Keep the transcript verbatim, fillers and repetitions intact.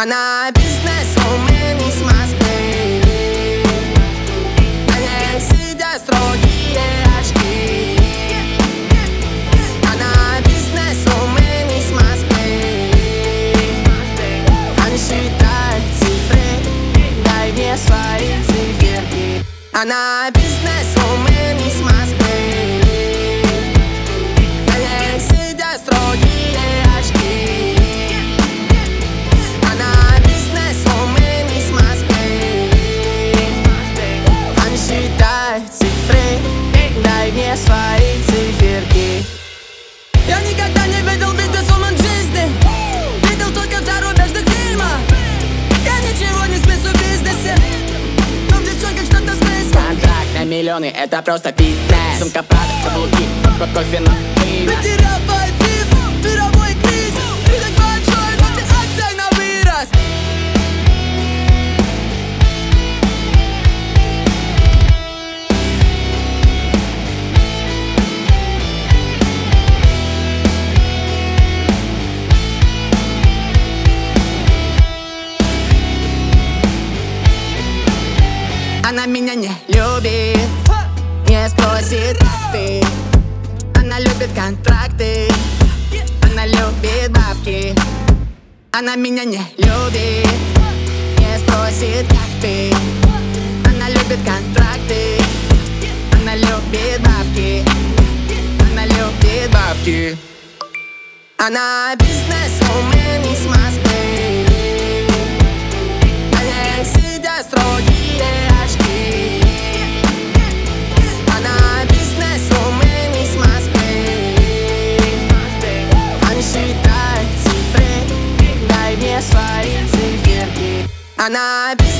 Она бизнесвумен из Москвы. На ней сидят строгие очки. Она бизнесвумен из Москвы. Она считает цифры, дай мне свои циферки. Она бизнесвумен из Москвы. На ней сидят строгие очки. Она бизнесвумен из Москвы. Она считает цифры, дай мне свои циферки. Я никогда не видел бизнесвумен в жизни. Видел только в зарубежных фильмах. Я ничего не смыслю в бизнесе, но в девчонках что-то смысл. Контракт на миллионы, это просто фитнес. Сумка Прада, каблуки, кофе на пиво. Потерял позив, мировой кризис. Рынок большой, но ты акций на вырост. Она меня не любит, не спросит, как ты. Она любит контракты, она любит бабки. Она меня не любит, не спросит, как ты. Она любит контракты, она любит бабки. Она любит бабки. Она бизнесвумен из Москвы. На ней сидят строгие очки. Она бизнесвумен из Москвы. Она считает цифры, дай мне свои циферки. Она